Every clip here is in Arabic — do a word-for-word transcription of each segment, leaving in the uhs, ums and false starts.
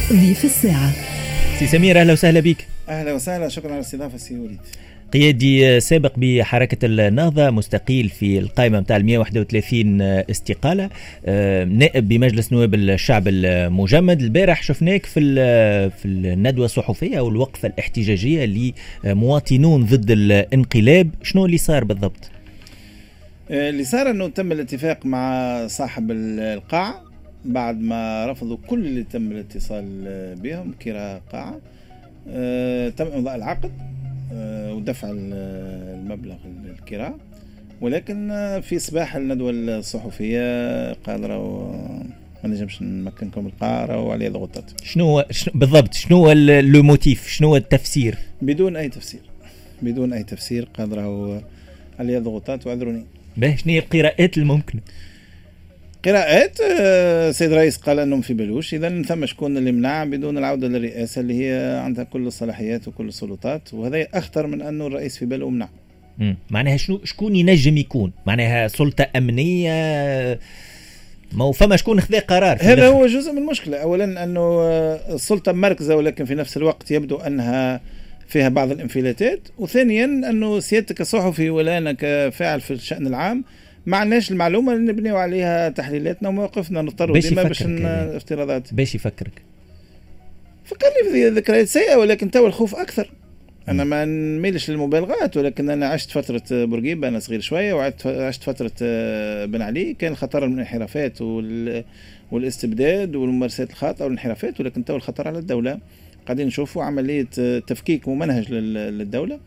ضيف الساعة. سي سمير أهلا وسهلا بك. أهلا وسهلا، شكرا على الاستضافة سي وليد. قيادي سابق بحركة النهضة، مستقيل في القائمة متاع مئة وواحد وثلاثين استقالة، نائب بمجلس نواب الشعب المجمد. البارح شفناك في في الندوة الصحفية أو الوقفة الاحتجاجية لمواطنون ضد الانقلاب. شنو اللي صار بالضبط؟ اللي صار أنه تم الاتفاق مع صاحب القاعة بعد ما رفضوا كل اللي تم الاتصال بهم كراء قاعة. أه تم إمضاء العقد أه ودفع المبلغ الكراء، ولكن في صباح الندوة الصحفية قال راهو ما نجمش نمكنكم القاعة راهو عليه ضغوطات. شنو بالضبط؟ شنو لو موتيف؟ شنو التفسير؟ بدون أي تفسير، بدون أي تفسير قال راهو عليه ضغوطات واعذروني. باهي شنو هي القراءات الممكنة؟ قراءات سيد رئيس قال انهم في بلوش، اذا ثم شكون اللي منع بدون العوده للرئاسه اللي هي عندها كل الصلاحيات وكل السلطات، وهذا اخطر من انه الرئيس في باله منع. امم معناها شنو شكون ينجم يكون؟ معناها سلطه امنيه؟ ما فما شكون خذا قرار؟ هذا هو جزء من المشكله. اولا انه السلطه مركزه ولكن في نفس الوقت يبدو انها فيها بعض الانفلاتات، وثانيا انه سيادتك كصحفي ولا انا كفاعل في الشان العام ما عندناش المعلومه اللي نبنيو عليها تحليلاتنا ومواقفنا، نضطروا ديما باش افتراضات. باش يفكرك فكرني في ذكريات سيئه، ولكن تو الخوف اكثر. انا ما نميلش للمبالغات، ولكن انا عشت فتره بورقيبه انا صغير شويه، وعشت فتره بن علي، كان الخطر من الانحرافات والاستبداد والممارسات الخاطئه والانحرافات، ولكن تو الخطر على الدوله. قاعدين نشوفوا عمليه تفكيك ممنهج للدوله،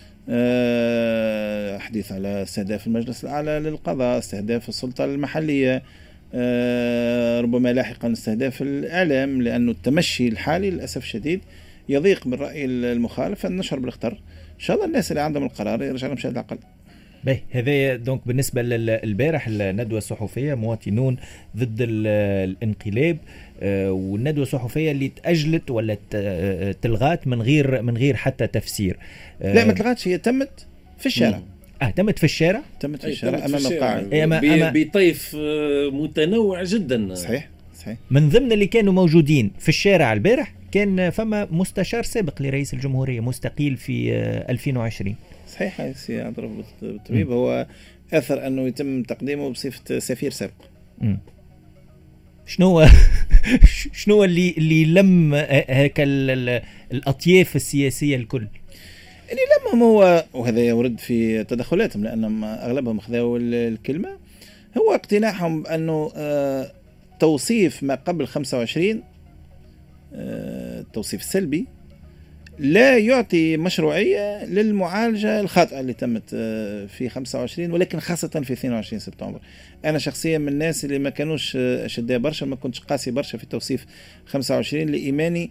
أه حديث على استهداف المجلس الأعلى للقضاء، استهداف السلطة المحلية، أه ربما لاحقا استهداف الإعلام، لأنه التمشي الحالي للأسف الشديد يضيق بالرأي المخالف أن نشعر بالاخطر. إن شاء الله الناس اللي عندهم القرار يرجع لهم شهادة العقل. باهي هذا دونك بالنسبة للبارح الندوة الصحفية مواطنون ضد الانقلاب، آه والندوة الصحفية اللي تأجلت ولا تلغات من غير من غير حتى تفسير. آه لا ما تلغاتش، هي تمت في الشارع. اه تمت في الشارع، تمت في الشارع امام القاعة بطيف متنوع جدا. صحيح صحيح. من ضمن اللي كانوا موجودين في الشارع البارح كان فما مستشار سابق لرئيس الجمهورية مستقيل في ألفين وعشرين. صحيح سي عبد الرب الطبيب، هو اثر انه يتم تقديمه بصفه سفير سابق. م. شنو شنو اللي اللي لم هيك الاطياف السياسيه الكل اللي لمهم هو، وهذا يورد في تدخلاتهم لانهم اغلبهم خذوا الكلمه، هو اقتناعهم بانه توصيف ما قبل خمسة وعشرين التوصيف السلبي لا يعطي مشروعية للمعالجة الخاطئة اللي تمت في خمسة وعشرين، ولكن خاصة في اثنين وعشرين سبتمبر. أنا شخصيا من الناس اللي ما كانوش أشداء برشا، ما كنتش قاسي برشا في توصيف خمسة وعشرين لإيماني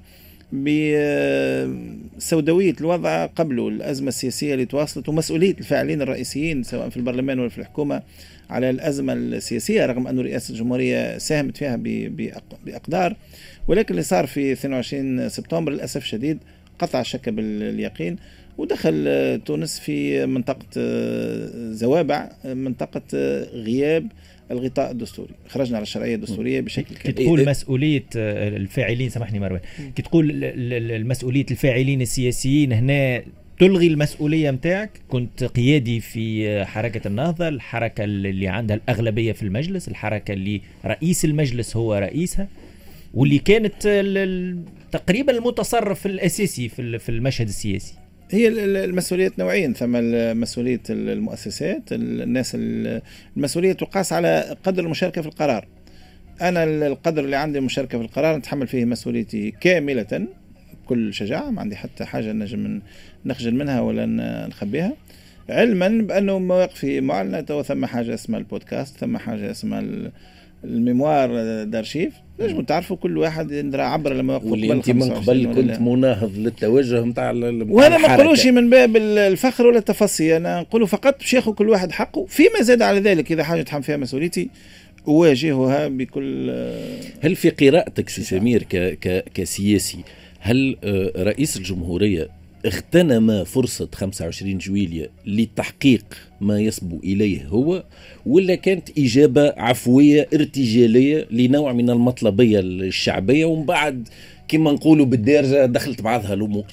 بسوداوية الوضع قبله، الأزمة السياسية اللي تواصلت ومسؤولية الفاعلين الرئيسيين سواء في البرلمان ولا في الحكومة على الأزمة السياسية، رغم أن رئاسة الجمهورية ساهمت فيها بأقدار، ولكن اللي صار في اثنين وعشرين سبتمبر للأسف الشديد قطع الشك باليقين، ودخل تونس في منطقة زوابع، منطقة غياب الغطاء الدستوري. خرجنا على الشرعية الدستورية بشكل كي تقول مسؤولية الفاعلين، سامحني مروان، كي تقول المسؤولية الفاعلين السياسيين هنا تلغي المسؤولية متاعك. كنت قيادي في حركة النهضة، الحركة اللي عندها الأغلبية في المجلس، الحركة اللي رئيس المجلس هو رئيسها، واللي كانت تقريبا المتصرف الأساسي في المشهد السياسي. هي المسؤوليات نوعين، ثم مسؤولية المؤسسات، الناس المسؤولية تقاس على قدر المشاركة في القرار. أنا القدر اللي عندي مشاركة في القرار نتحمل فيه مسؤوليتي كاملة بكل شجاعة، ما عندي حتى حاجة نجم نخجل منها ولا نخبيها، علما بأنه مواقفي معلنة. وثم حاجة اسمها البودكاست، ثم حاجة اسمها الميموار دارشيف، نجموا تعرفوا كل واحد يندرى عبر لما وقف. واللي انت من قبل كنت مناهض للتوجه نتاع وهذا ما نقولوش من باب الفخر ولا التفصي، انا نقوله فقط باش ياخذ كل واحد حقه، فيما زاد على ذلك اذا حاجه تحمل فيها مسؤوليتي اواجهها بكل. هل في قراءتك سي سمير ك ك كسياسي، هل رئيس الجمهورية اغتنم فرصة خمسة وعشرين جويلية لتحقيق ما يصبو إليه هو، ولا كانت إجابة عفوية ارتجالية لنوع من المطلبية الشعبية ومن بعد كما نقولوا بالدارجة دخلت بعضها الأمور؟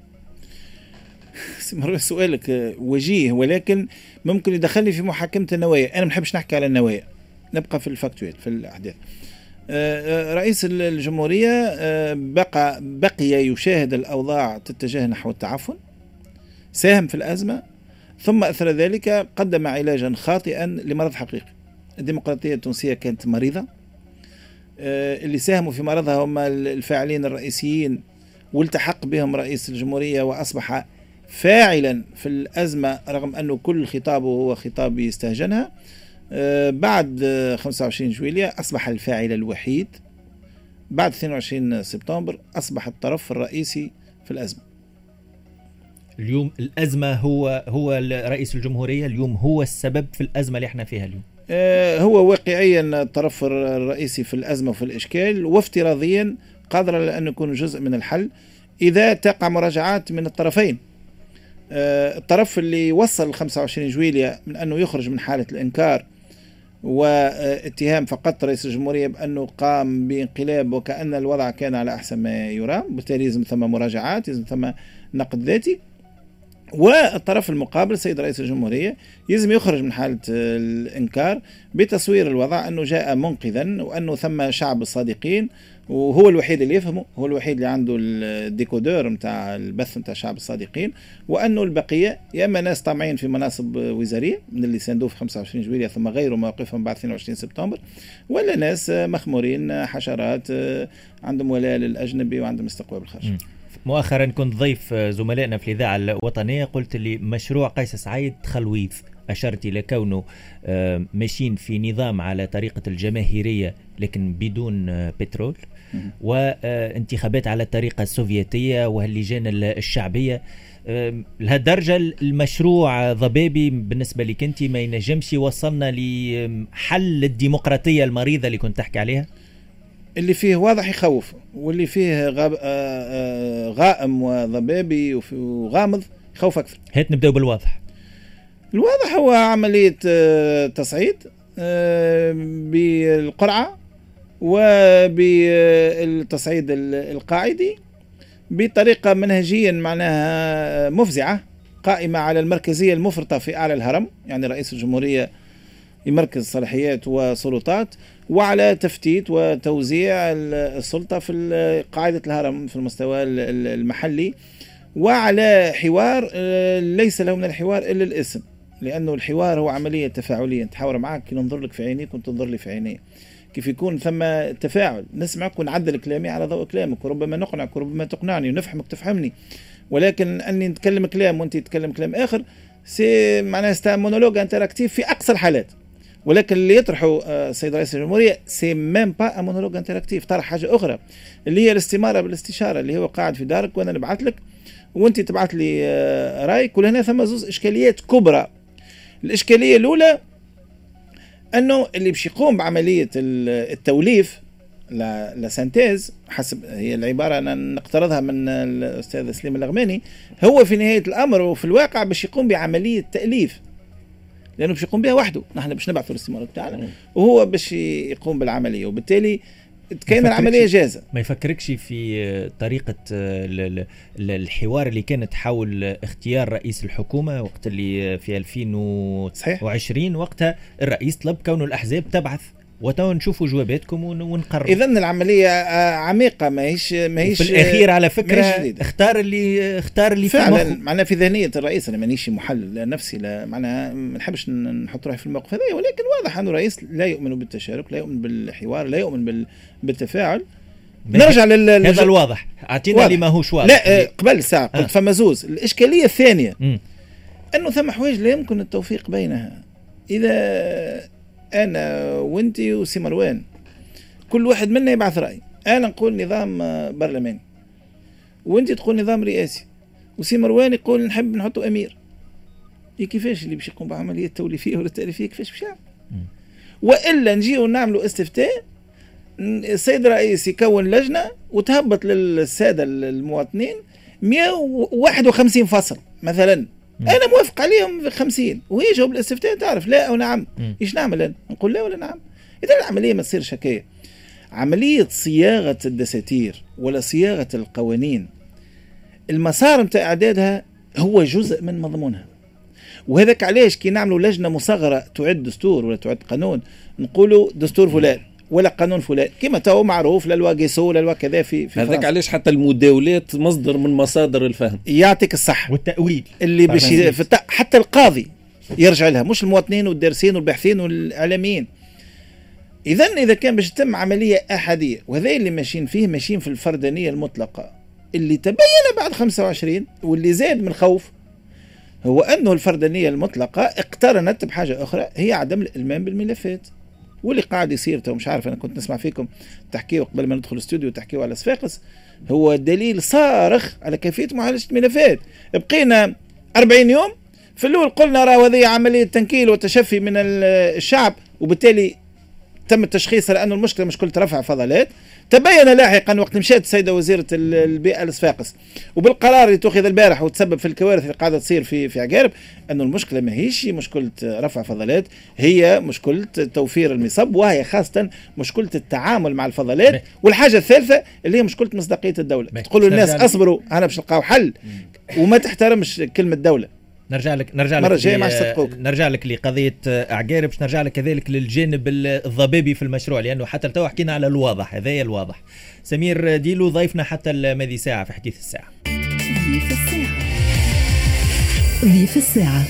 سؤالك وجيه، ولكن ممكن يدخلني في محاكمة النوايا. أنا ما نحبش نحكي على النوايا، نبقى في الفاكتويل في الأحداث. رئيس الجمهورية بقى بقي يشاهد الأوضاع تتجه نحو التعفن، ساهم في الأزمة، ثم أثر ذلك قدم علاجا خاطئا لمرض حقيقي. الديمقراطية التونسية كانت مريضة، اللي ساهموا في مرضها هم الفاعلين الرئيسيين، والتحق بهم رئيس الجمهورية وأصبح فاعلا في الأزمة رغم أنه كل خطابه هو خطاب يستهجنها. بعد خمسة وعشرين جويلية أصبح الفاعل الوحيد، بعد اثنين وعشرين سبتمبر أصبح الطرف الرئيسي في الأزمة. اليوم الأزمة هو هو رئيس الجمهورية، اليوم هو السبب في الأزمة اللي احنا فيها اليوم. هو واقعيا الطرف الرئيسي في الأزمة وفي الإشكال، وافتراضيا قادر على أن يكون جزء من الحل إذا تقع مراجعات من الطرفين. الطرف اللي وصل خمسة وعشرين جويلية من أنه يخرج من حالة الإنكار واتهام فقط رئيس الجمهورية بأنه قام بانقلاب وكأن الوضع كان على أحسن ما يرام، بالتالي لازم ثم مراجعات، لازم ثم نقد ذاتي. والطرف المقابل سيد رئيس الجمهورية يلزم يخرج من حالة الإنكار بتصوير الوضع أنه جاء منقذا، وأنه ثم شعب الصادقين، وهو الوحيد اللي يفهمه، هو الوحيد اللي عنده الديكودور متاع البث متاع شعب الصادقين، وأنه البقية يا إما ناس طامعين في مناصب وزارية من اللي ساندوه في خمسة وعشرين جويلية ثم غيروا مواقفهم بعد اثنين وعشرين سبتمبر، ولا ناس مخمورين حشرات عندهم ولاء للأجنبي وعندهم استقبال بالخارج. مؤخرا كنت ضيف زملائنا في الإذاعة الوطنية، قلت لي مشروع قيس سعيد خلويض، أشرت إلى كونه ماشيين في نظام على طريقة الجماهيرية لكن بدون بترول، وانتخابات على الطريقة السوفيتية وهاللجان الشعبية. لهالدرجة المشروع ضبابي بالنسبة لك أنت ما ينجمش يوصلنا لحل الديمقراطية المريضة اللي كنت تحكي عليها؟ اللي فيه واضح يخوف، واللي فيه غاب غائم وضبابي وغامض يخوف أكثر. هات نبدأ بالواضح. الواضح هو عملية تصعيد بالقرعة وبالتصعيد القاعدي بطريقة منهجيا معناها مفزعة، قائمة على المركزية المفرطة في أعلى الهرم، يعني رئيس الجمهورية يمركز صلاحيات وسلطات، وعلى تفتيت وتوزيع السلطة في قاعدة الهرم في المستوى المحلي، وعلى حوار ليس له من الحوار إلا الاسم، لأنه الحوار هو عملية تفاعلية، تحاور معك كي ننظر لك في عينيك وانت تنظر لي في عيني، كيف يكون ثم تفاعل، نسمعك ونعدل كلامي على ضوء كلامك، وربما نقنعك وربما تقنعني ونفهمك تفهمني، ولكن أني نتكلم كلام وانت تتكلم كلام آخر سي معناها ستا مونولوج انتراكتيف في أقصى الحالات. ولكن اللي يطرحه السيد رئيس الجمهورية سي ميم با ان مونولوج انتراكتيف، طرح حاجة أخرى اللي هي الاستمارة بالاستشارة، اللي هو قاعد في دارك وأنا نبعث لك وانت تبعث لي رايك. وهنا ثم زوز إشكاليات كبرى. الإشكالية الأولى أنه اللي باش يقوم بعملية التوليف لا سانتيز حسب هي العبارة أنا نقترضها من الأستاذ سليم الأغماني، هو في نهاية الأمر وفي الواقع باش يقوم بعملية تأليف، لأنه باش يقوم بها وحده، نحن باش نبعث الاستمارة بتاعنا وهو باش يقوم بالعملية، وبالتالي كاين العملية جاهزة. ما يفكركش في طريقة الحوار اللي كانت حول اختيار رئيس الحكومة وقت اللي في ألفين وعشرين، وقتها الرئيس طلب كونه الأحزاب تبعث وتو نشوفوا جواباتكم ونقرر. إذن العملية عميقة، ما هيش ما هيش في الأخير على فكرة اختار اللي اختار اللي فعلا معنا في ذهنية الرئيس. أنا مانيش محلل نفسي، لا معنا ما نحبش نحط روحي في الموقف هذا، ولكن واضح أنه الرئيس لا يؤمن بالتشارك، لا يؤمن بالحوار، لا يؤمن بالتفاعل. نرجع لل هذا الواضح، أعطينا اللي ما هوش واضح. لا قبل الساعة قلت آه. فما زوز. الإشكالية الثانية م. أنه ثم حوايج لا يمكن التوفيق بينها. إذا أنا وأنتي وسي مروان كل واحد منا يبعث رأي، أنا نقول نظام برلماني وأنتي تقول نظام رئاسي، وسي مروان يقول نحب نحطه أمير، كيفاش اللي باش يقوم بعملية توليفية ولا تأليفية كيفاش باش يعمل؟ وإلا نجيو نعملوا استفتاء، السيد الرئيس يكون لجنة وتهبط للسادة المواطنين مئة وواحد وخمسين فصل مثلا، م. انا موافق عليهم خمسين، ويجاوب الاستفتاء تعرف لا او نعم. م. ايش نعمل أنا؟ نقول لا ولا نعم؟ اذا العمليه ما تصيرش هكايا. عمليه صياغه الدساتير ولا صياغه القوانين المسار نتاع اعدادها هو جزء من مضمونها. وهذاك علاش كي نعملوا لجنه مصغره تعد دستور ولا تعد قانون نقولوا دستور فلان ولا قانون فلان، كما تو معروف لا لوا قيسو ولا لوا كذا في في هذاك علاش حتى المداولات مصدر من مصادر الفهم. يعطيك الصح. والتأويل اللي باش حتى القاضي يرجع لها، مش المواطنين والدارسين والباحثين والاعلاميين. اذا اذا كان باش تتم عمليه احاديه، وهذا اللي ماشيين فيه ماشيين في الفردانيه المطلقه اللي تبين بعد خمسة وعشرين، واللي زاد من خوف هو انه الفردانيه المطلقه اقترنت بحاجه اخرى هي عدم الالمام بالملفات. واللي قاعد يصير تو مش عارف، انا كنت نسمع فيكم تحكيوا قبل ما ندخل الاستوديو تحكيوا على صفاقس، هو دليل صارخ على كيفيه معالجه الملفات. بقينا أربعين يوم، في الاول قلنا راه هذه عمليه تنكيل وتشفي من الشعب، وبالتالي تم التشخيص على انه المشكله مشكله رفع فضلات. تبين لاحقا وقت مشات السيده وزيره البيئه لصفاقس وبالقرار اللي اتخذ البارح وتسبب في الكوارث اللي قاعده تصير في في عقارب، انه المشكله ما هيش مشكله رفع فضلات، هي مشكله توفير المصب، وهي خاصه مشكله التعامل مع الفضلات. والحاجه الثالثه اللي هي مشكله مصداقيه الدوله. تقولوا للناس اصبروا انا باش نلقاو حل، وما تحترمش كلمه دوله. نرجع لك نرجع لك نرجع لك لقضيه اعقارب، باش نرجع لك كذلك للجانب الضبابي في المشروع، لانه حتى تو حكينا على الواضح، هذايا الواضح. سمير ديلو ضيفنا حتى الماضي ساعه في حديث الساعه. ضيف الساعه ضيف الساعه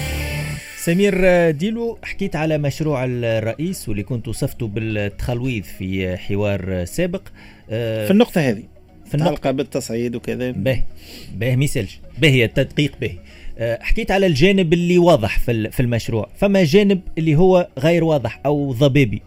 سمير ديلو، حكيت على مشروع الرئيس واللي كنت وصفته بالتخلويض في حوار سابق. في النقطه هذه في النقطه بالتصعيد وكذا به به ميسلش به هي التدقيق به. حكيت على الجانب اللي واضح في في المشروع، فما جانب اللي هو غير واضح او ضبابي.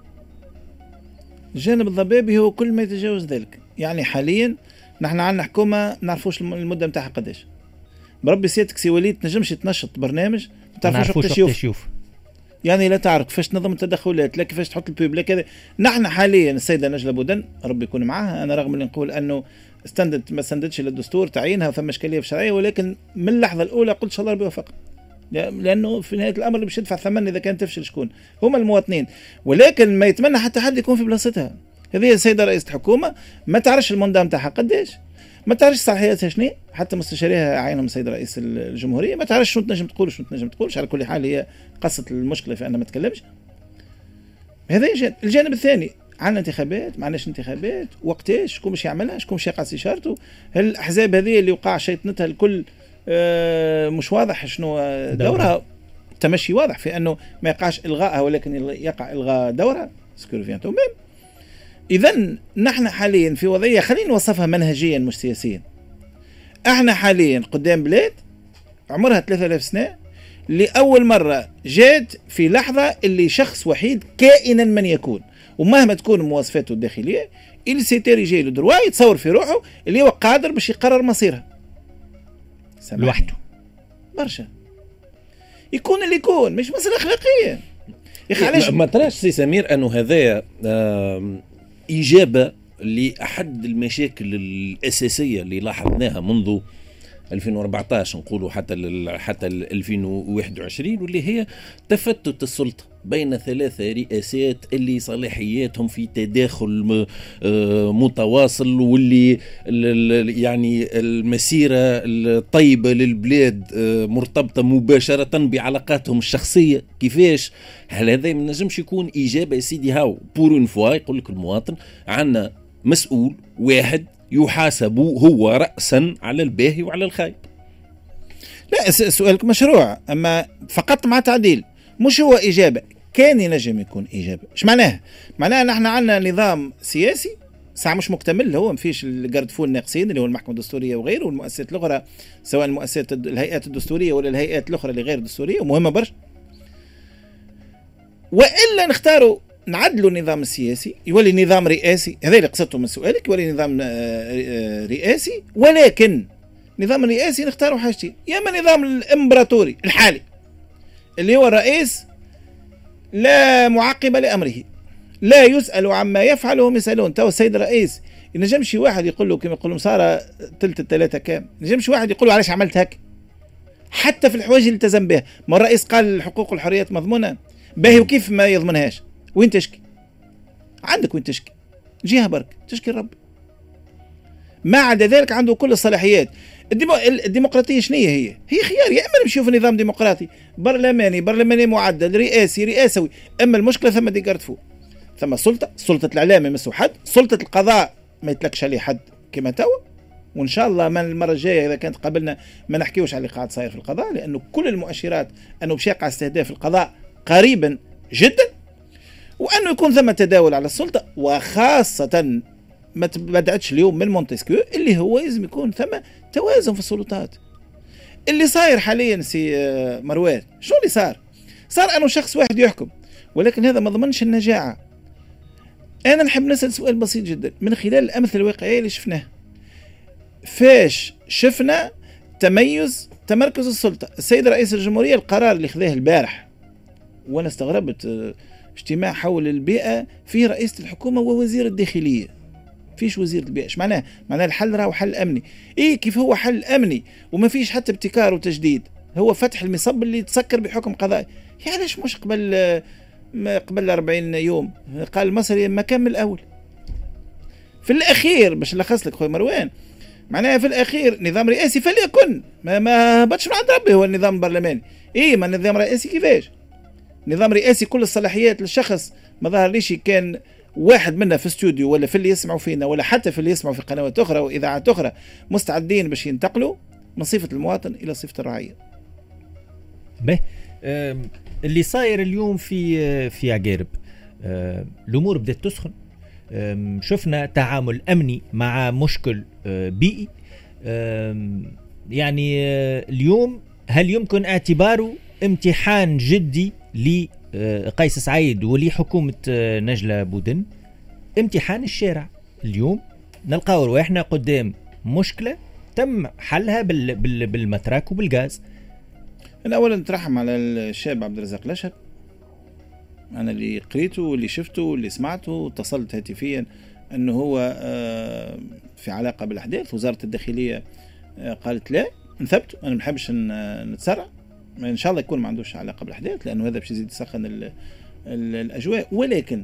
الجانب الضبابي هو كل ما يتجاوز ذلك. يعني حاليا نحن عندنا حكومه نعرفوش المده نتاعها قداش. بربي سيادتك سي وليد تنجمش تنشط برنامج ما تعرفوش وقت يشوف. يعني لا تعرف كيفاش تنظم التدخلات، لا كيفاش تحط البيب، لا كذا. نحن حاليا السيده نجله بودن ربي يكون معاها، انا رغم اللي نقول انه استندت ما استندتش للدستور تعيينها وثم اشكاليه في الشرعيه، ولكن من اللحظه الاولى قلت ان شاء الله ربي يوفقها، لانه في نهايه الامر اللي باش يدفع ثمن اذا كان تفشل شكون؟ هما المواطنين. ولكن ما يتمنى حتى حد يكون في بلاصتها. هذه السيده رئيسه الحكومه ما تعرفش المنظم نتاعها قداش، ما تعرفش صلاحياتها شنو، حتى مستشاريها عينهم السيد رئيس الجمهوريه ما تعرفش شنو تنجم تقول شنو تنجم تقولش. على كل حال هي قصه المشكله في انها ما تكلمش. هذا الجانب الثاني، عندنا انتخابات ما عندناش انتخابات، وقتاش، شكون باش يعملها، شكون باش يقع استشارته، هل الاحزاب هذه اللي وقع شيطنتها الكل آه مش واضح شنو دورها. تمشي واضح في انه ما يقعش الغائها ولكن يقع الغاء دورها سكورفيانتو. اذا نحن حاليا في وضعيه خلينا نوصفها منهجيا مش سياسيا. احنا حاليا قدام بلاد عمرها ثلاثة آلاف سنه، لاول مره جات في لحظه اللي شخص وحيد كائنا من يكون ومهما تكون مواصفاته الداخليه اللي سيتيري جاي له دروا يتصور في روحه اللي هو قادر باش يقرر مصيرها لوحده برشا. يكون اللي يكون مش مسألة أخلاقية. علاش ما تراش سي سمير انه هذايا اجابه لاحد المشاكل الاساسيه اللي لاحظناها منذ ألفين وأربعطاش نقولوا حتى حتى ألفين وواحد وعشرين، واللي هي تفتت السلطه بين ثلاثه رئاسات اللي صلاحياتهم في تداخل متواصل، واللي يعني المسيره الطيبه للبلاد مرتبطه مباشره بعلاقاتهم الشخصيه. كيفاش؟ هل هذا ما نجمش يكون اجابه يا سيدي؟ هاو بور اون فوا يقول لك المواطن عندنا مسؤول واحد يحاسب هو رأسا على الباهي وعلى الخايب. لا سؤالك مشروع، أما فقط مع تعديل مش هو إجابة. كان ينجم يكون إجابة. إيش معناها؟ معناها نحن عندنا نظام سياسي ساعة مش مكتمل، هو مفيش الجارد فول ناقصين اللي هو المحكمة الدستورية وغيره والمؤسسات الأخرى، سواء المؤسسات الهيئات الدستورية ولا الهيئات الأخرى اللي غير الدستورية ومهمة برشا. وإلا نختاروا نعدلوا النظام السياسي يولي نظام رئاسي. هذا اللي قصدته من سؤالك، يولي نظام رئاسي. ولكن نظام الرئاسي نختاروا حاجتين، يا اما نظام الامبراطوري الحالي اللي هو الرئيس لا معقب لامره، لا يسأل عما يفعل وهم يسألون. تو السيد الرئيس ينجمش واحد يقول له كما يقولوا مسارة تلت الثلاثة كام، ينجمش واحد يقول له علاش عملت هكا، حتى في الحوايج اللي التزم بها. ما الرئيس قال الحقوق والحريات مضمونة باهي، وكيف ما يضمنهاش؟ وين تشكي؟ عندك وين تشكي؟ جهة برك تشكي ربي. ما عدا ذلك عنده كل الصلاحيات. الديمو... الديمقراطية شنو هي؟ هي خيار، يا اما نمشيو في نظام ديمقراطي برلماني برلماني معدل رئاسي رئاسوي، اما المشكلة ثم دي فوق، ثم سلطة سلطة الإعلام ما يمسوا حد، سلطة القضاء ما يتلكش عليه حد كما توا. وإن شاء الله من المرة الجاية إذا كانت قبلنا ما نحكيوش على اللي قاعد صاير في القضاء، لأنه كل المؤشرات أنه باش يقع استهداف القضاء قريبا جدا، وأنه يكون ثم تداول على السلطة، وخاصة ما تبدعتش اليوم من مونتسكيو اللي هو لازم يكون ثم توازن في السلطات. اللي صاير حاليا سي مروان شو اللي صار؟ صار أنه شخص واحد يحكم، ولكن هذا ما ضمنش النجاعة. أنا نحب نسأل سؤال بسيط جدا من خلال الأمثلة الواقعية اللي شفناها. فاش شفنا تميز تمركز السلطة؟ السيد رئيس الجمهورية القرار اللي خذاه البارح، وأنا استغربت، اجتماع حول البيئة فيه رئيسة الحكومة ووزير الداخلية، فيش وزير البيئة. ايش معناه؟ معناه الحل راهو حل أمني. إيه كيف هو حل أمني وما فيش حتى ابتكار وتجديد؟ هو فتح المصب اللي تسكر بحكم قضائي. يعني علاش مش قبل قبل أربعين يوم قال المصري ما كان من الأول؟ في الأخير باش نلخص لك خويا مروان، معناها في الأخير نظام رئاسي فليكن، ما ما هبطش من عند ربي هو النظام البرلماني. إيه ما النظام الرئاسي كيفاش؟ نظام رئاسي كل الصلاحيات للشخص، ما ظهر ليش كان واحد منا في استوديو ولا في اللي يسمعوا فينا ولا حتى في اللي يسمعوا في قنوات أخرى وإذاعات أخرى مستعدين باش ينتقلوا من صفة المواطن إلى صفة الرعية. به اللي صاير اليوم في في عقارب، الأمور بدأت تسخن. شفنا تعامل أمني مع مشكل بيئي. يعني اليوم هل يمكن اعتباره امتحان جدي لقيس سعيد ولحكومة نجلة بودن؟ امتحان الشارع. اليوم نلقاو رواحنا قدام مشكلة تم حلها بالمتراك وبالغاز. أنا أولا نترحم على الشاب عبد الرزاق الأشهر، أنا اللي قريته واللي شفته واللي سمعته اتصلت هاتفيا أنه هو في علاقة بالأحداث. وزارة الداخلية قالت لا نثبته، أنا ما نحبش نتسرع، إن شاء الله يكون ما عندوش علاقة بالأحداث لأنه هذا باش يزيد يسخن ال ال الأجواء. ولكن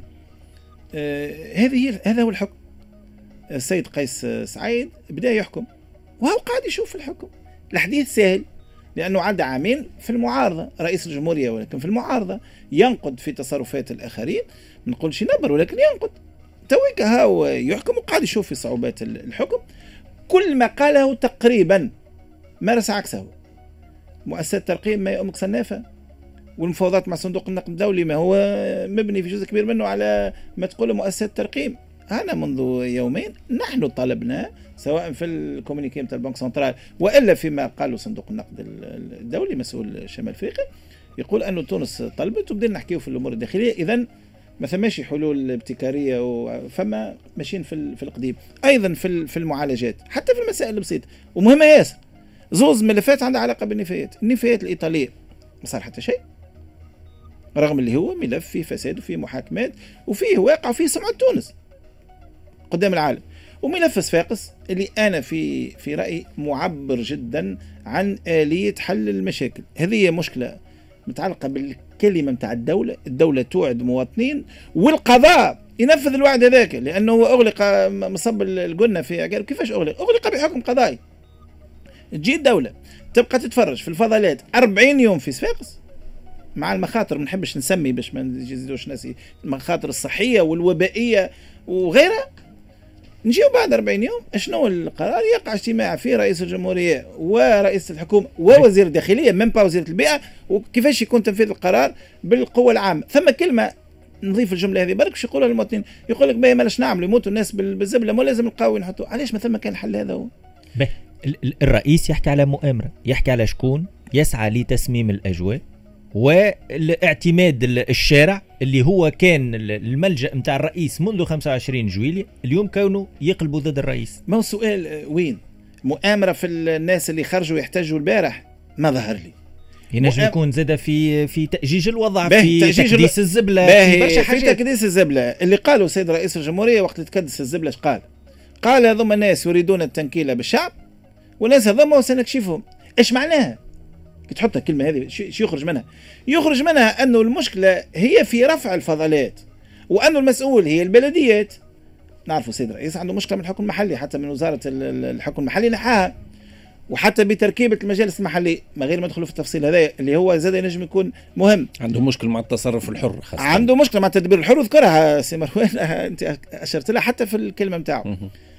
هذه هذا هو الحكم. السيد قيس سعيد بدأ يحكم وهو قاعد يشوف في الحكم. الحديث سهل لأنه عدى عامين في المعارضة، رئيس الجمهورية ولكن في المعارضة ينقد في تصرفات الآخرين، ما نقولش نبر ولكن ينقد. تويك هاو يحكم وقاعد يشوف في صعوبات الحكم. كل ما قاله تقريبا مارس عكسه. مؤسسات الترقيم ما يؤمك صنافة، والمفاوضات مع صندوق النقد الدولي ما هو مبني في جزء كبير منه على ما تقوله مؤسسات الترقيم. أنا منذ يومين نحن طلبنا سواء في الكومونيكي نتاع البنك سنترال والا فيما قاله صندوق النقد الدولي مسؤول شمال افريقيا، يقول انه تونس طلبت وبدينا نحكيو في الامور الداخليه. اذا ما ثماش حلول ابتكاريه فما ماشيين في في القديم. ايضا في في المعالجات حتى في المسائل البسيطه ومهمه ياسر. زوز ملفات عندها علاقه بالنفايات، النفايات الايطاليه ما صار حتى شيء، رغم اللي هو ملف فيه فساد وفيه محاكمات وفيه واقع وفيه سمعه تونس قدام العالم. وملف صفاقس اللي أنا في في رأيي معبر جدا عن آلية حل المشاكل. هذه مشكلة متعلقة بالكلمة متاع الدولة. الدولة توعد مواطنين والقضاء ينفذ الوعد هذاك، لأنه هو أغلق مصب الجنة في عقارب. كيفاش أغلق؟ أغلق بحكم قضائي. تجي الدولة تبقى تتفرج في الفضلات أربعين يوم في صفاقس مع المخاطر، ما نحبش نسمي باش ما نزيدوش ناس، المخاطر الصحية والوبائية وغيرها. نجيو بعد أربعين يوم شنو القرار؟ يقع اجتماع في رئيس الجمهورية ورئيس الحكومة ووزير الداخلية من با وزيرة البيئة، وكيفاش يكون تنفيذ القرار بالقوة العامة. ثم كلمة نضيف الجملة هذه برك، شو يقولوا للمواطنين؟ يقول لك باهي مالاش نعملوا يموتوا الناس بالزبلة، مو لازم نلقاو نحطوا. علاش ما ثم كان الحل هذا هو؟ الرئيس يحكي على مؤامرة، يحكي على شكون يسعى لتسميم الأجواء والاعتماد الشارع اللي هو كان الملجأ متاع الرئيس منذ خمسة وعشرين جويلية، اليوم كانوا يقلبوا ضد الرئيس. ما هو السؤال وين؟ مؤامرة في الناس اللي خرجوا يحتجوا البارح ما ظهر لي. ينجم يكون زاد في في تأجيج الوضع، في تكديس الزبله، في برشا حاجات. في تكديس الزبله اللي قالوا سيد رئيس الجمهوريه وقت تكدس الزبله اش قال؟ قال هذوما الناس يريدون التنكيل بالشعب والناس هذوما وسنكشفهم. ايش معناها؟ كي تحط الكلمه هذه شو يخرج منها؟ يخرج منها انه المشكله هي في رفع الفضلات، وانه المسؤول هي البلديات. نعرفوا السيد الرئيس عنده مشكله من الحكم المحلي، حتى من وزاره الحكم المحلي نحاها، وحتى بتركيبه المجالس المحليه، ما غير ما ندخلوا في التفصيل هذا اللي هو زاد ينجم يكون مهم. عنده مشكل مع التصرف الحر خاصة. عنده مشكله مع التدبير الحر، وذكرها سي مروان انت اشرت لها حتى في الكلمه نتاعو.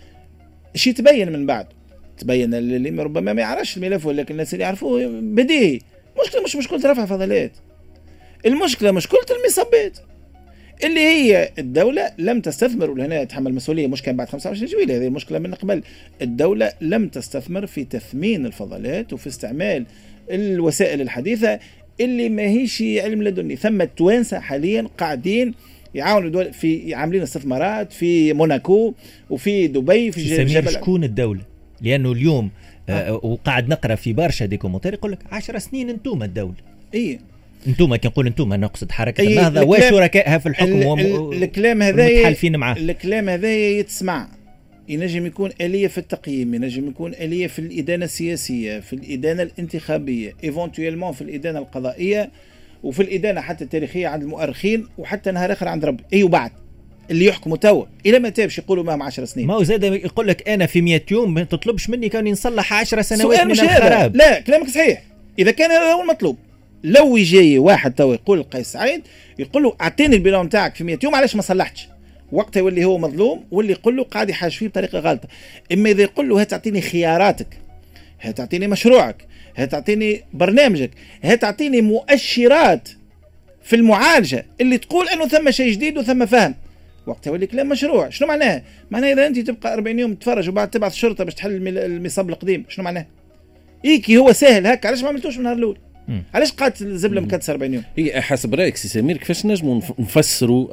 شيء تبين من بعد، تبين اللي ربما ما يعرفش الملف، ولكن الناس اللي يعرفوه بديهي. مشكله مش مشكله رفع فضلات، المشكله مشكله المصابات اللي هي الدولة لم تستثمر، ولهنا يتحمل المسؤولية مش كان بعد خمسة وعشرين جويلية، هذه المشكلة من قبل. الدولة لم تستثمر في تثمين الفضلات وفي استعمال الوسائل الحديثة اللي ما هيش علم لدني. ثم التوانسة حاليا قاعدين يعاونوا الدول في عاملين استثمارات في موناكو وفي دبي في جبل. شكون الدولة؟ لأنه اليوم آه. وقاعد نقرأ في برشا ديكومنتير يقول لك عشر سنين انتم الدولة. إيه انتم كي نقول انتم نقصد حركه النهضه وشركائها في الحكم الكلام هذا متحالفين معاه. الكلام هذا يتسمع، ينجم يكون آلية في التقييم، ينجم يكون آلية في الإدانة السياسية، في الإدانة الانتخابية، ايفونتويلمون في الإدانة القضائية، وفي الإدانة حتى التاريخية عند المؤرخين، وحتى نهار آخر عند ربي. أي وبعد اللي يحكموا توا إلى ما تابش يقولوا معهم عشر سنين. ما هو زاد يقول لك أنا في مئة يوم ما تطلبش مني كوني نصلح عشر سنوات من الخراب. لا كلامك صحيح، إذا كان هذا هو المطلوب. لو يجي واحد تو يقول قيس سعيد يقول له اعطيني البيلون نتاعك في مئة يوم علاش ما صلحتش، وقتها يولي هو مظلوم، واللي يقول له قاعد يحاج فيه بطريقه غلطه. اما اذا يقول له هات تعطيني خياراتك، هات تعطيني مشروعك، هات تعطيني برنامجك، هات تعطيني مؤشرات في المعالجه اللي تقول انه ثم شيء جديد وثم فهم، وقتها يولي كلام مشروع. شنو معناه؟ معناه اذا انت تبقى أربعين يوم تتفرج وبعد تبعث الشرطه باش تحل المصاب القديم، شنو معناه؟ ايكي هو سهل هكا، علاش ما عملتوش من النهار الاول؟ علاش قعدت الزبله مكدسه أربعين يوم؟ هي حسب رايك سي سمير كيفاش نجموا نفسروا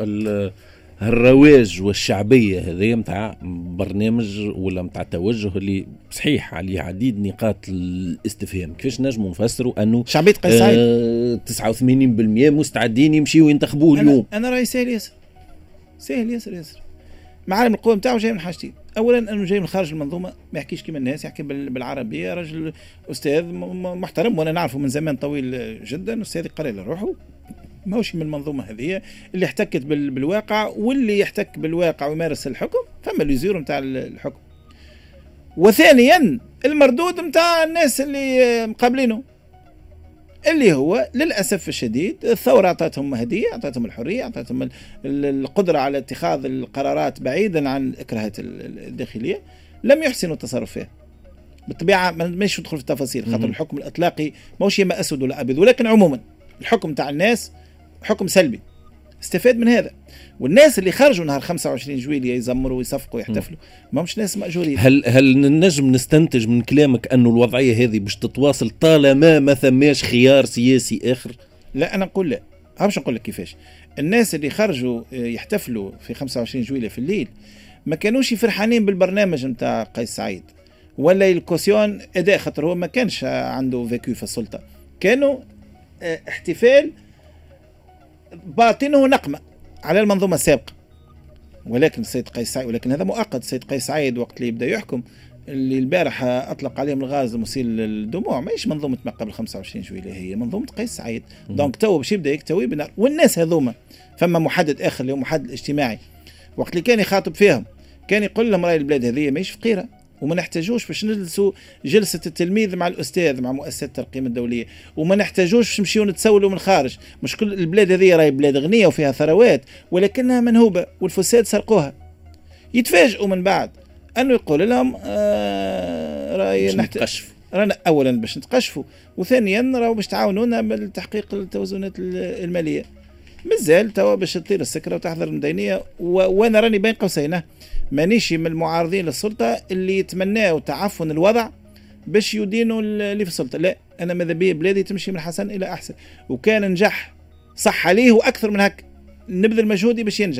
الرواج والشعبيه هذه نتاع برنامج ولا نتاع التوجه اللي صحيح عليه عديد نقاط الاستفهام؟ كيفاش نجموا نفسروا انه شعبيه قيس سعيد آه تسعة وثمانين بالمئة مستعدين يمشيوا ينتخبوه اليوم؟ انا رايي سهل ياسر، سهل ياسر ياسر. معالم القوه نتاعو جاي من حاجتين. اولا انه جاي من خارج المنظومه، ما يحكيش كيما الناس، يحكي بالعربيه، رجل استاذ محترم وانا نعرفه من زمان طويل جدا، استاذ قرا لروحه، ماهوش من المنظومه هذه اللي احتكت بالواقع، واللي يحتك بالواقع ويمارس الحكم فما اليزير نتاع الحكم. وثانيا المردود نتاع الناس اللي مقابلينه، اللي هو للأسف الشديد الثورة أعطتهم هدية، أعطتهم الحرية، أعطتهم القدرة على اتخاذ القرارات بعيدا عن الإكراهات الداخلية، لم يحسنوا التصرف فيها. بالطبيعة مش ندخل في التفاصيل خاطر الحكم الإطلاقي ماهوش يما أسود ولا أبيض، ولكن عموما الحكم تاع الناس حكم سلبي، استفاد من هذا. والناس اللي خرجوا نهار خمسة وعشرين جويلية يزمروا ويصفقوا ويحتفلوا ما همش ناس مأجورين. هل هل نجم نستنتج من كلامك أنه الوضعية هذه باش تتواصل طالما ما ثماش خيار سياسي آخر؟ لا أنا نقول لا، باش نقول لك كيفاش. الناس اللي خرجوا يحتفلوا في خمسة وعشرين جويلية في الليل ما كانوش فرحانين بالبرنامج نتاع قيس سعيد ولا الكوسيون أداء، خاطر هو ما كانش عنده فيكو في السلطة، كانوا احتفال باطنه نقمة على المنظومة السابقة. ولكن السيد قيس سعيد، ولكن هذا مؤقت. السيد قيس سعيد وقت اللي يبدأ يحكم، اللي البارح أطلق عليهم الغاز المسيل للدموع، ماهيش منظومة ما قبل خمسة وعشرين جويلية، هي منظومة قيس سعيد. دونك تو باش يبدأ يكتوي بنار. والناس هذوما فما محدد آخر اللي هو محدد اجتماعي، وقت اللي كان يخاطب فيهم كان يقول لهم راي البلاد هذه ماهيش فقيرة، وما نحتاجوش باش نجلسوا جلسة التلميذ مع الأستاذ مع مؤسسات الترقيم الدولية، وما نحتاجوش باش نمشيو نتسولوا من خارج. مش كل البلاد هذه راهي بلاد غنية وفيها ثروات ولكنها منهوبة والفساد سرقوها. يتفاجئوا من بعد أنه يقول لهم آه راهي نحتاج رانا أولا باش نتقشفوا، وثانيا راهو باش تعاونونا بالتحقيق التوازنات المالية. مازال توا باش تطير السكرة وتحضر المدينية. وأنا راني بين قوسين مانيش من المعارضين للسلطة اللي يتمناوا تعفن الوضع باش يدينوا اللي في السلطة، لا، أنا ماذا بي بلادي تمشي من حسن إلى أحسن، وكان نجح صح عليه وأكثر من هك، نبذل مجهودي باش ينجح.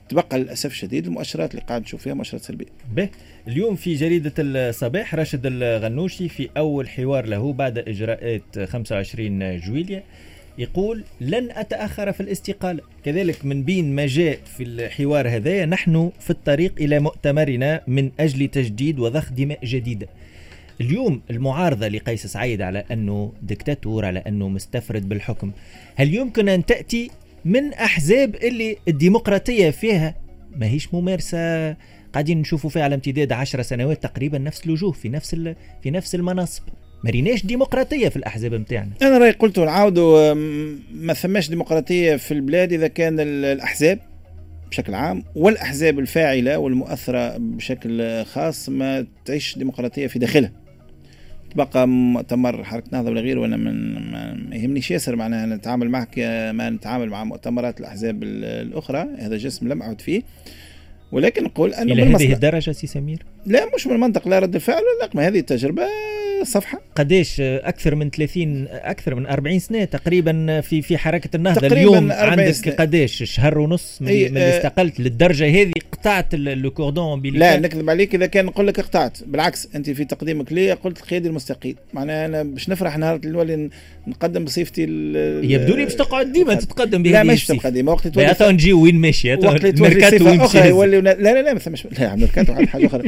تبقى للاسف الشديد المؤشرات اللي قاعد نشوف فيها مؤشرات سلبيه. به اليوم في جريدة الصباح راشد الغنوشي في أول حوار له بعد إجراءات خمسة وعشرين جويلية يقول لن أتأخر في الاستقالة. كذلك من بين ما جاء في الحوار هذا نحن في الطريق إلى مؤتمرنا من أجل تجديد وضخ دماء جديدة. اليوم المعارضة لقيس سعيد على أنه دكتاتور، على أنه مستفرد بالحكم، هل يمكن أن تأتي من أحزاب اللي الديمقراطية فيها ما هيش ممارسة، قاعدين نشوفوا فيها على امتداد عشر سنوات تقريبا نفس الوجوه في نفس في نفس المناصب، ما ريناش ديمقراطية في الأحزاب متاعنا. أنا رأي قلت ونعاودوا ما ثماش ديمقراطية في البلاد إذا كان الأحزاب بشكل عام والأحزاب الفاعلة والمؤثرة بشكل خاص ما تعيش ديمقراطية في داخلها. بقى مؤتمر حركة نهضة ولا غيره وأنا من ما يهمنيش ياسر معناها نتعامل معك ما نتعامل مع مؤتمرات الأحزاب الأخرى، هذا جسم لم أعد فيه، ولكن نقول أنه إلى هذه الدرجة سي سمير؟ لا مش من المنطق لا رد الفعل ولا ما هذه التجربة صفحة. قديش أكثر من ثلاثين أكثر من أربعين سنة تقريبا في في حركة النهضة. اليوم عندك سنة. قديش شهر ونص من, من اللي استقلت للدرجة هذه قطعت الكوردون امبيليكال؟ لا نكذب عليك إذا كان نقول لك قطعت، بالعكس أنت في تقديمك لي قلت القيادي المستقيل، معناها أنا باش نفرح نهار اللي نولي نقدم بصيفتي. يبدو لي باش تقعد ديما تتقدم بهذه لا مش تقدم وقت تولي لا نجي وين ماشي وقت الميركاتو وين ماشي يولي لا لا لا ما ثماش لا ميركاتو حاجة أخرى.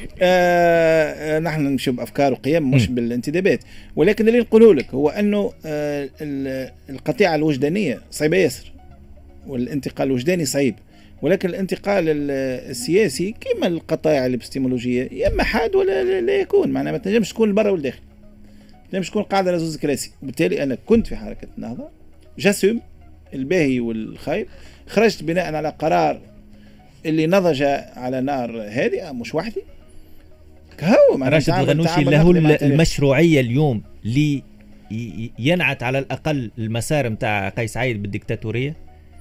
آه نحن نمشي بأفكار وقيم مش بالانتدابات، ولكن اللي نقوله لك هو أنه آه القطيعة الوجدانية صعيبة ياسر والانتقال الوجداني صعيب، ولكن الانتقال السياسي كما القطايع الابستيمولوجية يا اما حاد ولا لا يكون، معناها ما تنجمش تكون لبرا والداخل، ما تنجمش تكون قاعدة على زوز كراسي. وبالتالي أنا كنت في حركة النهضة جاسوم الباهي والخايب، خرجت بناء على قرار اللي نضج على نار هادئة مش وحدي. هو راشد الغنوشي له المشروعية اليوم لي ينعت على الأقل المسار متاع قيس سعيد بالديكتاتورية؟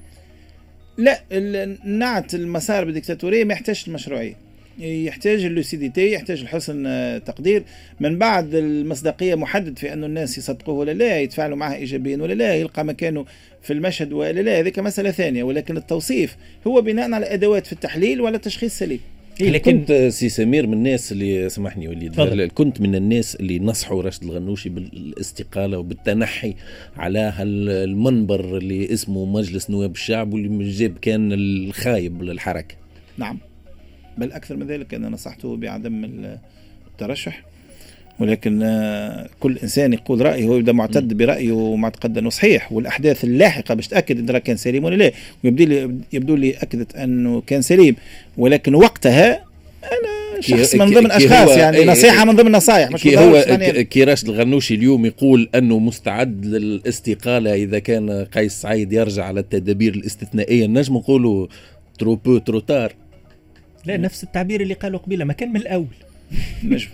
لا نعت المسار بالديكتاتورية ما يحتاج المشروعية، يحتاج اللوسيديتي، يحتاج الحسن تقدير من بعد المصداقية محدد في أن الناس يصدقوه ولا لا، يتفاعلوا معه إيجابيا ولا لا، يلقى مكانه في المشهد ولا لا، هذه مسألة ثانية. ولكن التوصيف هو بناء على أدوات في التحليل ولا تشخيص سليم. إيه لكن كنت سي سمير من الناس اللي سامحني وليد كنت من الناس اللي نصحوا راشد الغنوشي بالاستقالة وبالتنحي على المنبر اللي اسمه مجلس نواب الشعب واللي جاب كان الخايب للحركة. نعم بل أكثر من ذلك أنا نصحته بعدم الترشح، ولكن كل إنسان يقول رأيه ويبدأ معتد برأيه ومعتقد أنه صحيح، والأحداث اللاحقة باش تأكد إن كان سليم ولا لا، ويبدو لي يبدو لي أكدت أنه كان سليم، ولكن وقتها أنا شخص من ضمن أشخاص يعني نصيحة من ضمن النصائح مش كي هو كي راشد الغنوشي اليوم يقول أنه مستعد للاستقالة إذا كان قيس سعيد يرجع على التدابير الاستثنائية، نجم نقولوا ترو بو ترو تار. لا نفس التعبير اللي قالوا قبيله ما كان من الأول. نجم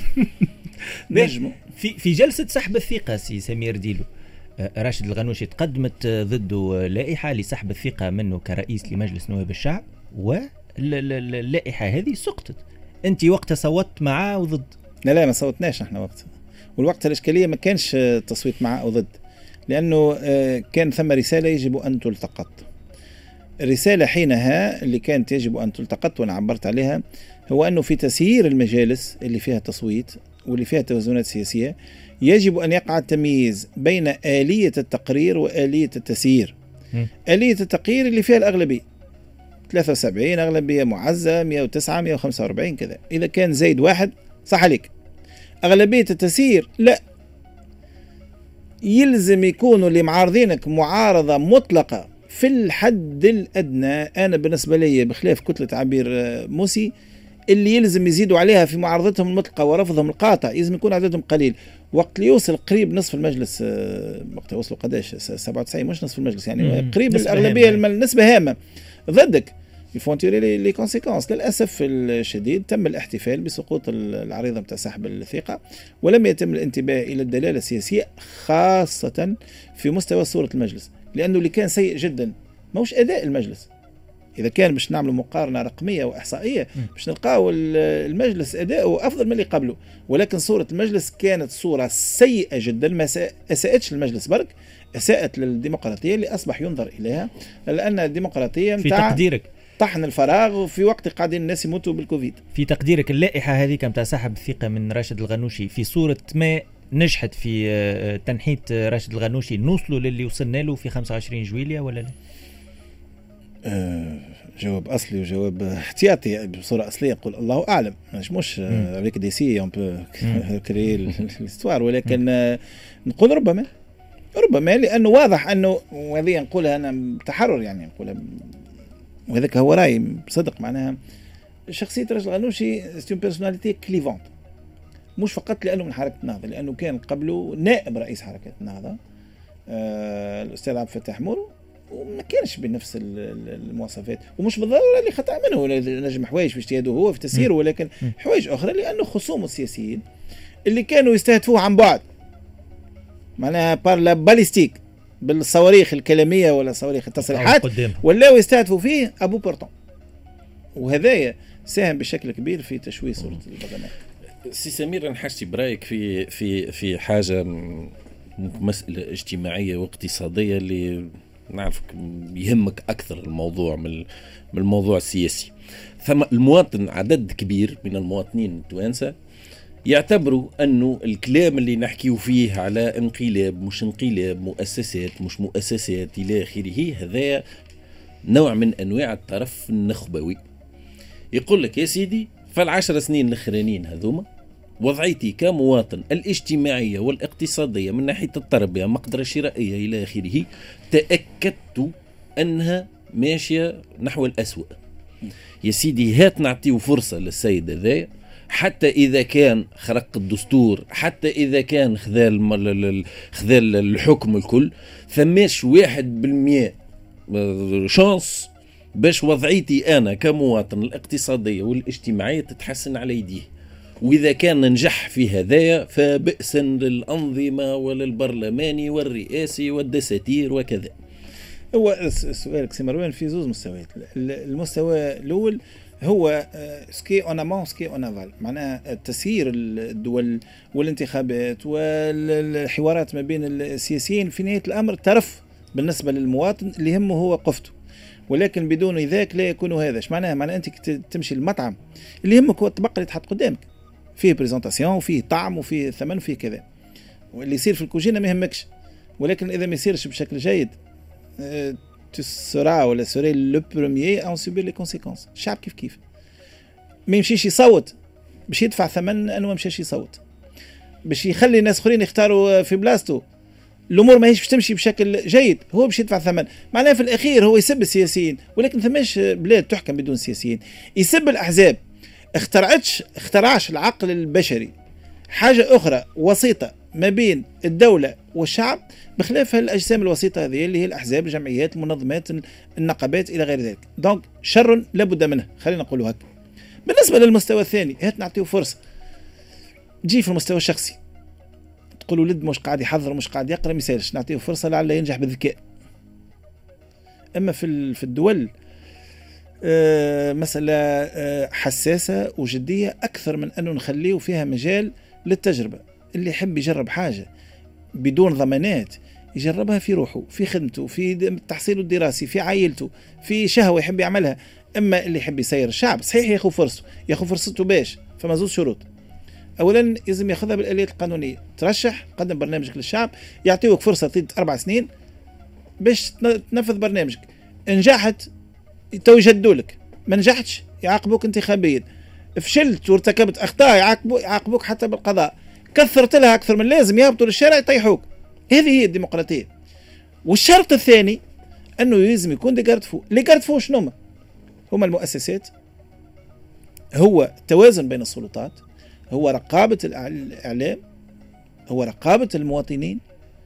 نجم في في جلسة سحب الثقة سي سمير ديلو راشد الغنوشي تقدمت ضده لائحة لسحب الثقة منه كرئيس لمجلس نواب الشعب، واللائحة هذه سقطت. أنت وقتها صوتت معاه وضد؟ لا لا ما صوتناش احنا وقتها، والوقت الإشكالية ما كانش تصويت معاه وضد، لأنه كان ثم رسالة يجب أن تلتقط. الرسالة حينها اللي كانت يجب أن تلتقط وأنا عبرت عليها هو أنه في تسيير المجالس اللي فيها تصويت واللي فيها توازنات سياسية يجب أن يقع التمييز بين آلية التقرير وآلية التسيير. م. آلية التقرير اللي فيها الأغلبية ثلاثة وسبعين أغلبية معزة مئة وتسعة مئة وخمسة وأربعين كذا، إذا كان زايد واحد صح عليك. أغلبية التسيير لا، يلزم يكونوا اللي معارضينك معارضة مطلقة في الحد الأدنى. أنا بالنسبة لي بخلاف كتلة عبير موسي اللي يلزم يزيدوا عليها في معارضتهم المطلقة ورفضهم القاطع يلزم يكون عددهم قليل. وقت اللي يوصل قريب نصف المجلس، وقت وصلوا قداش سبعة وتسعين مش نصف المجلس يعني قريب الأغلبية النسبة هامة ضدك يفونتيري لي كونسيكونس. للأسف الشديد تم الاحتفال بسقوط العريضة متاع سحب الثقة ولم يتم الانتباه إلى الدلالة السياسية خاصة في مستوى صورة المجلس، لأنه اللي كان سيء جدا موش أداء المجلس. إذا كان باش نعمل مقارنة رقمية وإحصائية باش نلقاو المجلس أداؤه أفضل من اللي قبله، ولكن صورة المجلس كانت صورة سيئة جدا، ما أساءتش للمجلس برك، أساءت للديمقراطية اللي أصبح ينظر إليها، لأن الديمقراطية في تقديرك طحن الفراغ وفي وقت قاعدين الناس يموتوا بالكوفيد. في تقديرك اللائحة هذه كم تسحب الثقة من راشد الغنوشي في صورة ما نجحت في تنحيت راشد الغنوشي، نوصلوا للي وصلنا له في خمسة وعشرين جويلية ولا لا؟ أه جواب اصلي وجواب احتياطي بصوره اصليه نقول الله اعلم، مش مش افيك دي سي اون بو كري الاستوار، ولكن أه نقول ربما ربما لانه واضح انه، وهذه نقولها انا بتحرر يعني نقولها وهذاك هو رايي بصدق، معناها شخصيه راشد الغنوشي سي اون بيرسوناليتي كليفونت، مش فقط لانه من حركه النهضه، لانه كان قبله نائب رئيس حركه النهضه أه الاستاذ عبد الفتاح مورو، وما كانش بنفس المواصفات، ومش بالضروره اللي خطا منه، نجم حوايج في اجتهاده هو في تسييره، ولكن حوايج اخرى لانه خصومه السياسيين اللي كانوا يستهدفوه عن بعد، معناها بار لا باليستيك بالصواريخ الكلاميه ولا صواريخ التصريحات، ولاو يستهدفوا فيه ابو بورتون، وهذايا ساهم بشكل كبير في تشويه صوره البرلمان. سي سمير، انا حاجتي برايك في في في حاجه مساله اجتماعيه واقتصاديه اللي نعرفك يهمك أكثر الموضوع من من الموضوع السياسي. ثم المواطن، عدد كبير من المواطنين التوانسة يعتبروا أنه الكلام اللي نحكيه فيه على انقلاب مش انقلاب، مؤسسات مش مؤسسات إلى آخره، هذا نوع من أنواع الطرف النخبوي. يقول لك يا سيدي فالعشر سنين الأخرانيين هذوما وضعيتي كمواطن الاجتماعية والاقتصادية من ناحية التربية، مقدرة شرائية إلى آخره، تأكدت أنها ماشية نحو الأسوأ. يا سيدي هات نعطيه فرصة للسيد هذا، حتى إذا كان خرق الدستور، حتى إذا كان خذال خذال الحكم الكل، ثماش واحد بالمئة شانس باش وضعيتي أنا كمواطن الاقتصادية والاجتماعية تتحسن على يديه. وإذا كان ننجح في هذايا فبئسا للأنظمة وللبرلماني والرئاسي والدساتير وكذا. هو سؤالك سي مروان في زوز مستويات. المستوى الأول هو سكي اون امون سكي اون افال، معناها تسيير الدول والانتخابات والحوارات ما بين السياسيين في نهاية الأمر ترف بالنسبة للمواطن اللي يهمه هو قفته، ولكن بدون ذاك لا يكون هذا. ايش معناها؟ معناها انت تمشي المطعم اللي يهمك هو الطبق اللي تحط قدامك، فيه بريزونطاسيون وفيه طعم وفيه ثمن وفيه كذا، واللي يصير في الكوجينه ما يهمكش، ولكن اذا ما يصيرش بشكل جيد تسرع ولا سوري لو بروميير ان سوبير لي كونسيكونس. الشعب كيف كيف ما يمشيش يصوت باش يدفع ثمن انه ما مشاش يصوت، باش يخلي الناس اخرين يختاروا في بلاصتو، الامور ما هيش باش تمشي بشكل جيد، هو باش يدفع ثمن. معناها في الاخير هو يسب السياسيين، ولكن ثماش بلاد تحكم بدون سياسيين. يسب الاحزاب، اخترعتش اخترعش العقل البشري حاجه اخرى وسيطه ما بين الدوله والشعب بخلاف الاجسام الوسيطه هذه اللي هي الاحزاب، الجمعيات، المنظمات، النقابات الى غير ذلك. دونك شر لابد منه، خلينا نقولوا هكا. بالنسبه للمستوى الثاني، هات نعطيه فرصه. تجي في المستوى الشخصي تقول ولد مش قاعد يحضر مش قاعد يقرا، مثالش نعطيه فرصه لعل ينجح بالذكاء. اما في في الدول آه مساله آه حساسه وجديه اكثر من انه نخليه فيها مجال للتجربه. اللي يحب يجرب حاجه بدون ضمانات يجربها في روحه، في خدمته، في تحصيله الدراسي، في عائلته، في شهوه يحب يعملها. اما اللي يحب يسير الشعب صحيح ياخذ فرصته، ياخذ فرصته باش فما زوج شروط. اولا لازم ياخذها بالاليات القانونيه، ترشح قدم برنامجك للشعب، يعطيوك فرصه طيله اربع سنين باش تنفذ برنامجك. نجحت تو يجدوا لك، ما نجحتش يعاقبوك انتخابيا، فشلت وارتكبت اخطاء يعاقبوك يعاقبوك حتى بالقضاء، كثرت لها اكثر من لازم يهبطوا للشارع يطيحوك. هذه هي الديمقراطيه. والشرط الثاني انه لازم يكون دي جاردفو. لي جاردفو شنو هما؟ المؤسسات، هو التوازن بين السلطات، هو رقابة الإعلام، هو رقابة المواطنين.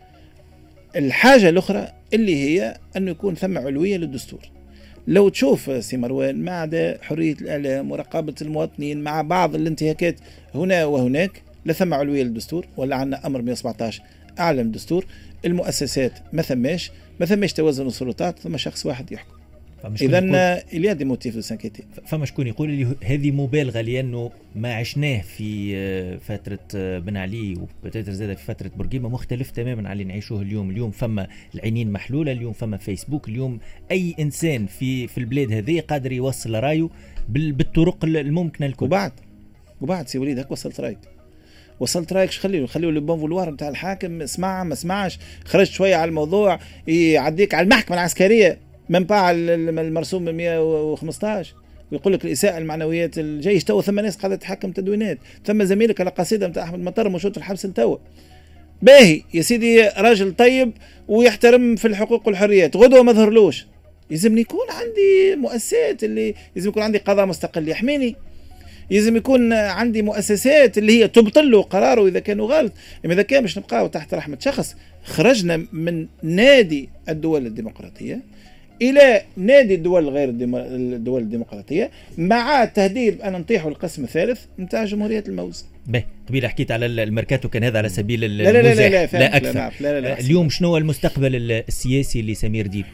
الحاجة الأخرى اللي هي أنه يكون ثم علوية للدستور. لو تشوف سي مروان ما عدا حرية الإعلام ورقابة المواطنين مع بعض الانتهاكات هنا وهناك، لا ثم علوية للدستور. ولا عنا أمر مئة وسبعة عشر أعلى من الدستور. المؤسسات ما ثماش ما ثماش توازن السلطات، ثم شخص واحد يحكم. اذا اليا دي موتيف دو سانكيتي. فما شكون يقول لي هذه مبالغه لانه ما عشناه في فتره بن علي وبتاتر زاده في فتره بورقيبه مختلف تماما على اللي نعيشوه اليوم. اليوم فما العينين محلوله، اليوم فما فيسبوك، اليوم اي انسان في في البلاد هذه قادر يوصل رايه بالطرق الممكنه الكل. وبعد وبعد سي وليد هك وصلت رايك وصلت رايك خليه خليه البون فولوار نتاع الحاكم، اسمع ما اسمعش، خرجت شويه على الموضوع يعديك على المحكمه العسكريه من باع المرسوم من مئة وخمسطاش ويقول لك الاساءه المعنويات الجيش. تو ثم ناس قاعده تحكم تدوينات، ثم زميلك على قصيده نتاع احمد مطر موجود في الحبس لتوا. باهي يا سيدي راجل طيب ويحترم في الحقوق والحريات، غدوه ما ظهرلوش. يلزمني يكون عندي مؤسسات اللي لازم يكون عندي قضاء مستقل يحميني، لازم يكون عندي مؤسسات اللي هي تبطل له قراره اذا كانوا غلط. اذا كان باش نبقاو تحت رحمه شخص، خرجنا من نادي الدول الديمقراطيه الى نادي الدول غير الدول الديمقراطيه، مع تهديد ان نطيحوا القسم الثالث نتاع جمهوريه الموز. باهي قبيله حكيت على الميركاتو، كان هذا على سبيل المزاح لا لا لا, لا, لا, لا اكثر. لا, لا, لا, لا اليوم شنو المستقبل السياسي لسمير ديلو؟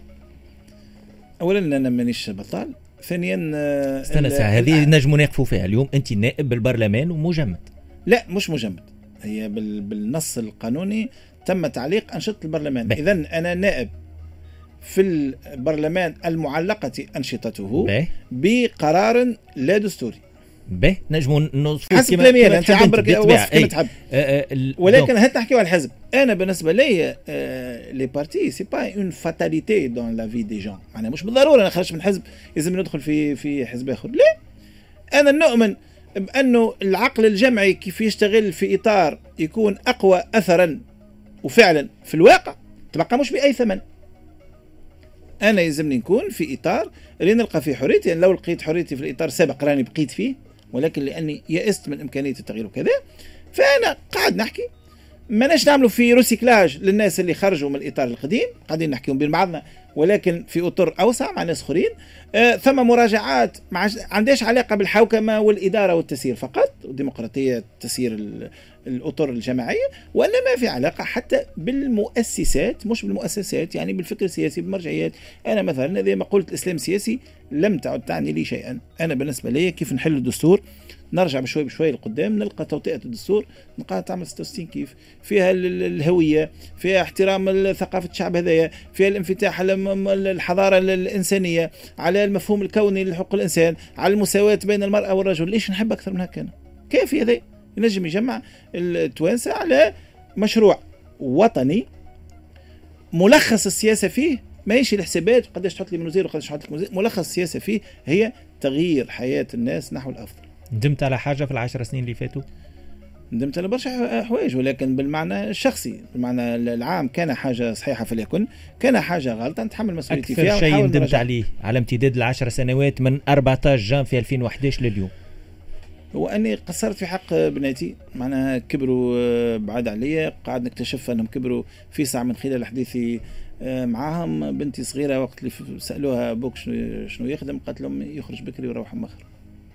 اولا انا مانيش بطال، ثانيا استنى ساعه هذه نجموا نقفوا فيها. اليوم انت نائب بالبرلمان ومجمد. لا مش مجمد، هي بالنص القانوني تم تعليق انشطه البرلمان. اذا انا نائب في البرلمان المعلقه انشطته بي. بقرار لا دستوري. به نجموا نوصفوا حسب كلامي انت عبرك وصف كما تحب. ولكن هات نحكيو على الحزب. انا بالنسبه لي لي بارتي سي با اون فاتاليتي دون لا في دي جون، معناها مش بالضروره انا خرجت من حزب لازم ندخل في في حزب اخر. لا، انا نؤمن بانه العقل الجمعي كيف يشتغل في اطار يكون اقوى اثرا وفعلا في الواقع، تبقى مش باي ثمن. انا يلزمني نكون في اطار اللي نلقى فيه حريتي. يعني لو لقيت حريتي في الاطار السابق راني بقيت فيه، ولكن لاني يأست من امكانيه التغيير وكذا، فانا قاعد نحكي ماناش نعملوا في روسيكلاج للناس اللي خرجوا من الاطار القديم، قاعدين نحكيهم بين بعضنا ولكن في اطر اوسع مع ناس اخرين. آه ثم مراجعات ما عندهاش علاقه بالحوكمه والاداره والتسيير فقط، والديمقراطيه تسيير الاطر الجماعيه، وانما في علاقه حتى بالمؤسسات، مش بالمؤسسات يعني بالفكر السياسي بالمرجعيات. انا مثلا اذا ما قلت الاسلام سياسي لم تعد تعني لي شيئا. انا بالنسبه لي كيف نحل الدستور، نرجع بشوي بشوي لقدام، نلقى توطئه الدستور نلقاها تعمل ستة وستين كيف، فيها الهويه، فيها احترام ثقافه الشعب هذايا، فيها الانفتاح على الحضاره الانسانيه، على المفهوم الكوني لحقوق الانسان، على المساواه بين المراه والرجل. ليش نحب اكثر من هكا؟ كيف هذا ينجم يجمع التوانسه على مشروع وطني ملخص السياسه فيه ماشي الحسابات قداش تحط لي من وزير وقداش تحط لك من وزير، ملخص السياسه فيه هي تغيير حياه الناس نحو الافضل. ندمت على حاجه في العشر سنين اللي فاتوا؟ ندمت على برشا حوايج، ولكن بالمعنى الشخصي، بالمعنى العام كان حاجه صحيحه فليكن، كان حاجه غلطه نتحمل مسؤوليتي فيها. اكثر شيء ندمت عليه على امتداد العشر سنوات من أربعة عشر جان في ألفين وإحدى عشر لليوم هو اني قصرت في حق بناتي، معناها كبروا بعاد عليا، قاعد نكتشف انهم كبروا في ساعه من خلال حديثي معاهم. بنتي صغيره وقت اللي سالوها ابوك شنو يخدم، قالت لهم يخرج بكري ويروح مخر.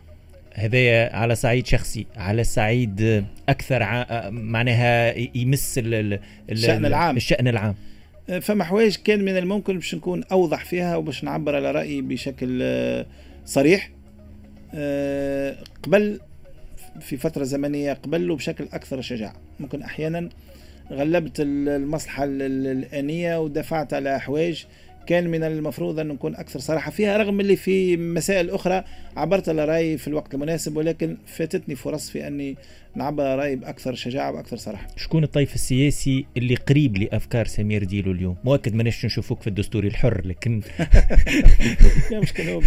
هذا على صعيد شخصي، على صعيد اكثر ع... معناها يمس ال... ال... الشأن العام الشأن العام. فما حوايج كان من الممكن باش نكون اوضح فيها وباش نعبر على رايي بشكل صريح قبل، في فتره زمنيه قبل، وبشكل اكثر شجاعه. ممكن احيانا غلبت المصلحه الانيه ودفعت على حوايج كان من المفروض أن نكون أكثر صراحة فيها، رغم اللي في مسائل أخرى عبرت على رأيي في الوقت المناسب، ولكن فاتتني فرص في أني نعبر على رأيي بأكثر شجاعة وأكثر صراحة. شكون الطيف السياسي اللي قريب لأفكار سمير ديلو اليوم؟ مؤكد ما نش نشوفوك في الدستوري الحر، لكن لا مشكلة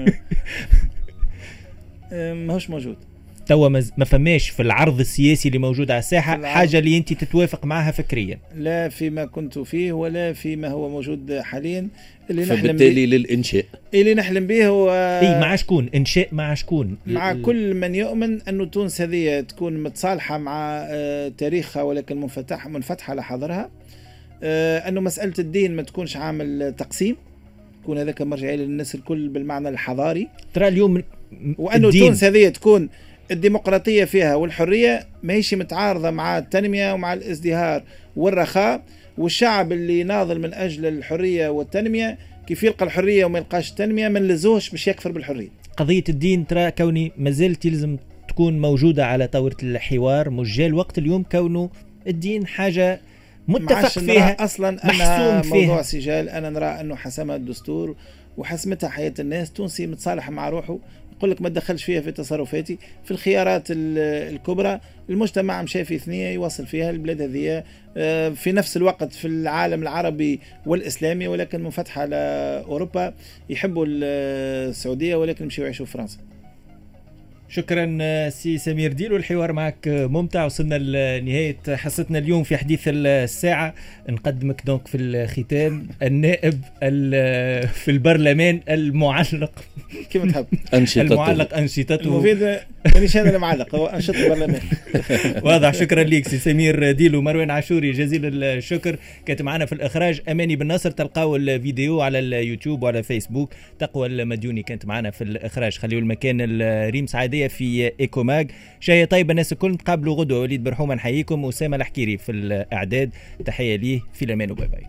ماهوش موجود توا ما فماش في العرض السياسي اللي موجود على الساحة حاجة اللي انت تتوافق معها فكريا، لا فيما كنت فيه ولا فيما هو موجود حاليا. اللي نحلم به للإنشاء اللي نحلم به هو اي مع شكون إنشاء، مع شكون، مع ال... كل من يؤمن أنه تونس هذه تكون متصالحة مع تاريخها ولكن منفتح منفتحة على حاضرها، أنه مسألة الدين ما تكونش عامل تقسيم، تكون هذاك مرجعي للناس الكل بالمعنى الحضاري. ترى اليوم وأنه تونس هذه تكون الديمقراطية فيها والحرية ماهيش متعارضة مع التنمية ومع الازدهار والرخاء، والشعب اللي ناضل من أجل الحرية والتنمية كيف يلقى الحريه وما يلقاش التنميه ما نلزوهش باش يكفر بالحريه. قضيه الدين ترى كوني مازالت يلزم تكون موجوده على طاوله الحوار، مش جاء الوقت اليوم كونه الدين حاجه متفق فيها اصلا. انا موضوع سجال انا نرى انه حسمها الدستور وحسمتها حياه الناس. تونسي متصالح مع روحه، يقول لك ما تدخلش فيها في تصرفاتي. في الخيارات الكبرى المجتمع مشى في ثنيه يوصل فيها البلاد هذه في نفس الوقت في العالم العربي والاسلامي، ولكن منفتحه على اوروبا. يحبوا السعوديه ولكن يمشيوا يعيشوا في فرنسا. شكرا سي سمير ديلو، الحوار معك ممتع. وصلنا لنهاية حصتنا اليوم في حديث الساعة. نقدمك دونك في الختام النائب في البرلمان المعلق كيف تحب أنشطته المعلق أنشطته المفيد مانيش أنا المعلق، هو أنشطة البرلمان. واضح. شكرا ليك سي سمير ديلو. مروان عاشوري جزيل الشكر كانت معنا في الإخراج. أماني بن ناصر تلقاو الفيديو على اليوتيوب وعلى فيسبوك. تقوى المديوني كانت معنا في الإخراج. خليوا المكان الريم سعادية في إيكوماج. شاية طيبة الناس الكل. نتقابلوا غدوة. وليد برحومة نحييكم. وسامة الحكيري في الإعداد. تحية ليه في الأمان وباي باي.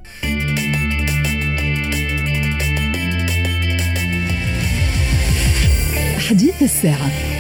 حديث الساعة.